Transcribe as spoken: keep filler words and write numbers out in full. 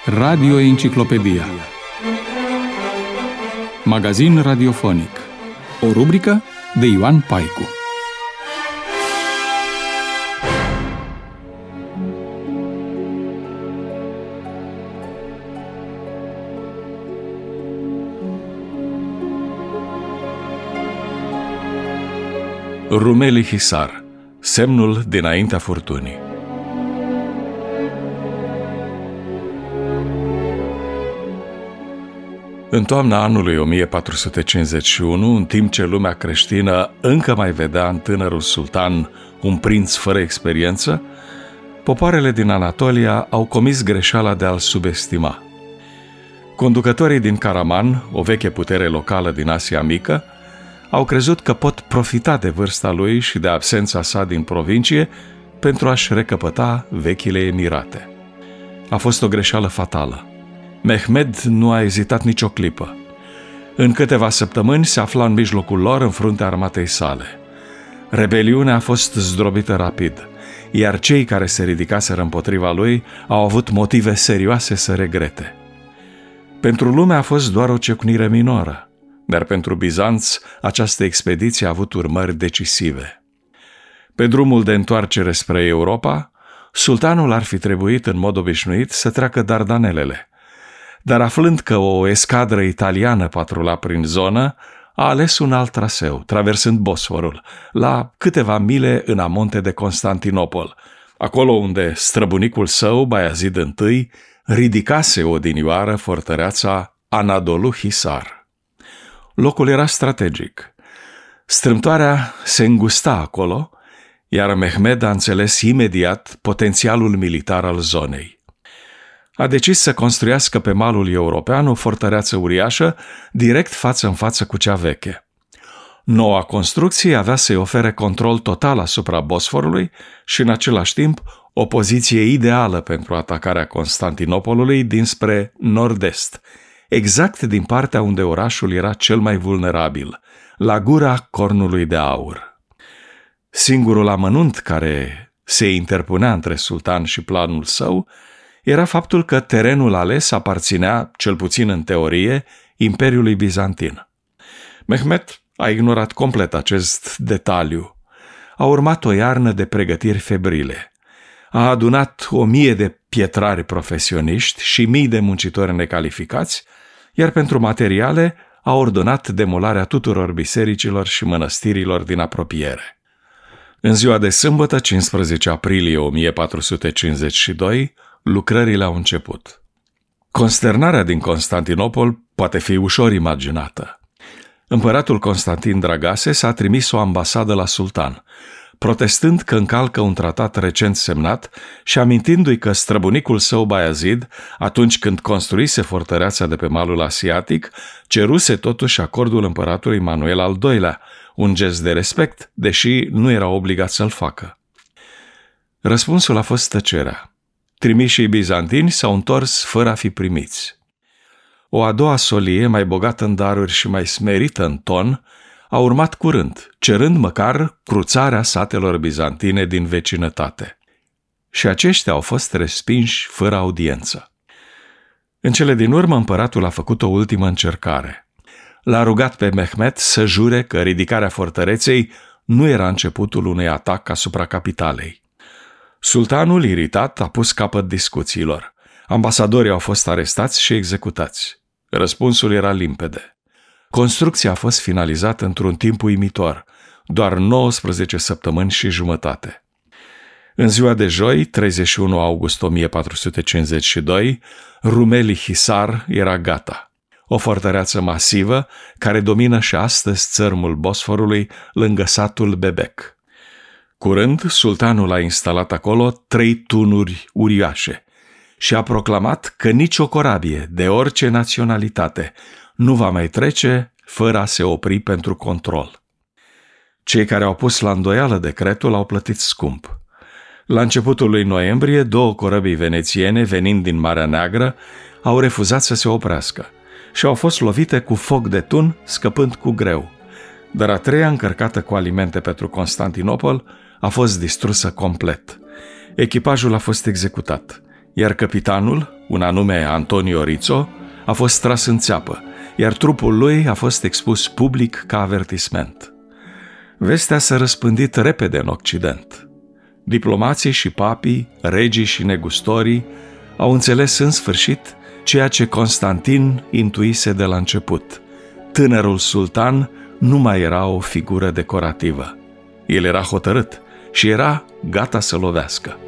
Radio Enciclopedia. Magazin radiofonic. O rubrică de Ioan Paicu. Rumeli Hisar, semnul dinaintea furtunii. În toamna anului o mie patru sute cincizeci și unu, în timp ce lumea creștină încă mai vedea în tânărul sultan un prinț fără experiență, popoarele din Anatolia au comis greșeala de a-l subestima. Conducătorii din Karaman, o veche putere locală din Asia Mică, au crezut că pot profita de vârsta lui și de absența sa din provincie pentru a-și recăpăta vechile emirate. A fost o greșeală fatală. Mehmed nu a ezitat nicio clipă. În câteva săptămâni se afla în mijlocul lor în fruntea armatei sale. Rebeliunea a fost zdrobită rapid, iar cei care se ridicaseră împotriva lui au avut motive serioase să regrete. Pentru lume a fost doar o ciocnire minoră, dar pentru Bizanț această expediție a avut urmări decisive. Pe drumul de întoarcere spre Europa, sultanul ar fi trebuit în mod obișnuit să treacă Dardanelele, dar aflând că o escadră italiană patrula prin zonă, a ales un alt traseu, traversând Bosforul, la câteva mile în amonte de Constantinopol, acolo unde străbunicul său, Bayazid I, ridicase odinioară fortăreața Anadolu Hisar. Locul era strategic. Strâmtoarea se îngusta acolo, iar Mehmed a înțeles imediat potențialul militar al zonei. A decis să construiască pe malul european o fortăreață uriașă, direct față în față cu cea veche. Noua construcție avea să-i ofere control total asupra Bosforului și, în același timp, o poziție ideală pentru atacarea Constantinopolului dinspre nord-est, exact din partea unde orașul era cel mai vulnerabil, la gura Cornului de Aur. Singurul amănunt care se interpunea între sultan și planul său era faptul că terenul ales aparținea, cel puțin în teorie, Imperiului Bizantin. Mehmed a ignorat complet acest detaliu. A urmat o iarnă de pregătiri febrile. A adunat o mie de pietrari profesioniști și mii de muncitori necalificați, iar pentru materiale a ordonat demolarea tuturor bisericilor și mănăstirilor din apropiere. În ziua de sâmbătă, cincisprezece aprilie o mie patru sute cincizeci și doi, lucrările au început. Consternarea din Constantinopol poate fi ușor imaginată. Împăratul Constantin Dragase s-a trimis o ambasadă la sultan, protestând că încalcă un tratat recent semnat și amintindu-i că străbunicul său Bayazid, atunci când construise fortăreața de pe malul asiatic, ceruse totuși acordul împăratului Manuel al doilea, un gest de respect, deși nu era obligat să-l facă. Răspunsul a fost tăcerea. Trimișii bizantini s-au întors fără a fi primiți. O a doua solie, mai bogată în daruri și mai smerită în ton, a urmat curând, cerând măcar cruțarea satelor bizantine din vecinătate. Și aceștia au fost respinși fără audiență. În cele din urmă, împăratul a făcut o ultimă încercare. L-a rugat pe Mehmed să jure că ridicarea fortăreței nu era începutul unui atac asupra capitalei. Sultanul, iritat, a pus capăt discuțiilor. Ambasadorii au fost arestați și executați. Răspunsul era limpede. Construcția a fost finalizată într-un timp uimitor, doar nouăsprezece săptămâni și jumătate. În ziua de joi, treizeci și unu august o mie patru sute cincizeci și doi, Rumeli Hisar era gata. O fortăreață masivă care domină și astăzi țărmul Bosforului lângă satul Bebek. Curând, sultanul a instalat acolo trei tunuri uriașe și a proclamat că nicio corabie de orice naționalitate nu va mai trece fără a se opri pentru control. Cei care au pus la îndoială decretul au plătit scump. La începutul lui noiembrie, două corăbii venețiene, venind din Marea Neagră, au refuzat să se oprească și au fost lovite cu foc de tun, scăpând cu greu. Dar a treia, încărcată cu alimente pentru Constantinopol, a fost distrusă complet. Echipajul a fost executat, iar capitanul, un anume Antonio Rizzo, a fost tras în țeapă, iar trupul lui a fost expus public ca avertisment. Vestea s-a răspândit repede în Occident. Diplomații și papii, regii și negustorii au înțeles în sfârșit ceea ce Constantin intuise de la început. Tânărul sultan nu mai era o figură decorativă. El era hotărât și era gata să lovească.